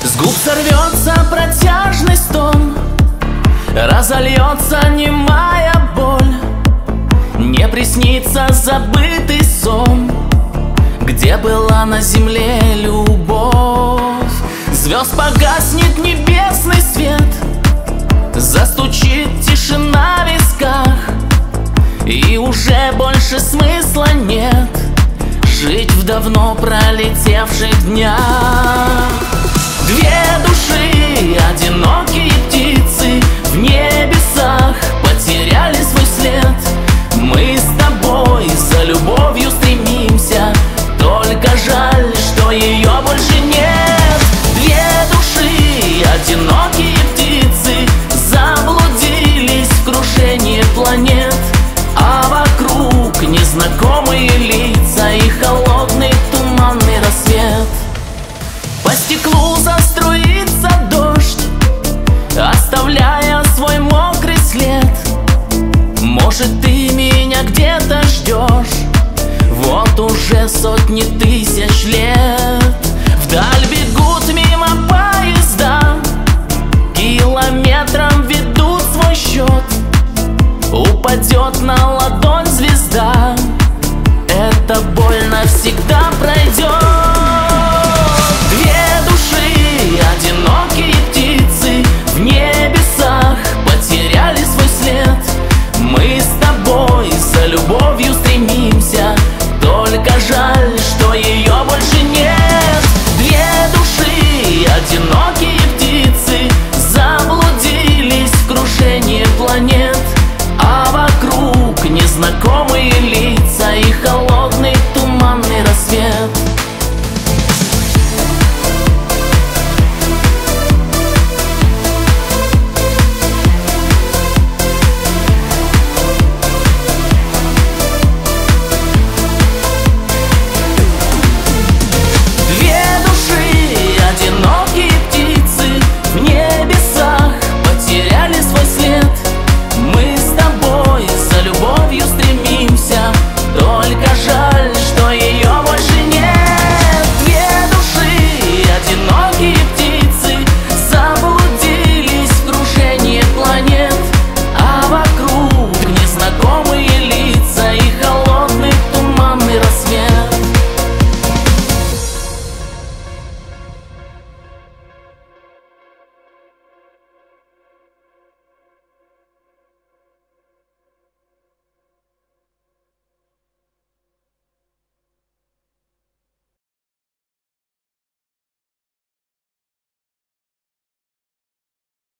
С губ сорвется протяжный стон, разольется немая боль. Не приснится забытый сон, где была на земле любовь. Звезд погаснет небесный свет, застучит тишина в висках, и уже больше смысла нет жить в давно пролетевших днях. Две души, одинокие птицы, в небесах потеряли свой след. Мы с тобой за любовью стремимся, только жаль, что ее больше нет. Две души, одинокие птицы, заблудились в кружении планет, а вокруг незнакомые лица и холодный туманный рассвет. По стеклу заструится дождь, оставляя свой мокрый след. Может, ты меня где-то ждешь вот уже сотни тысяч лет. Вдали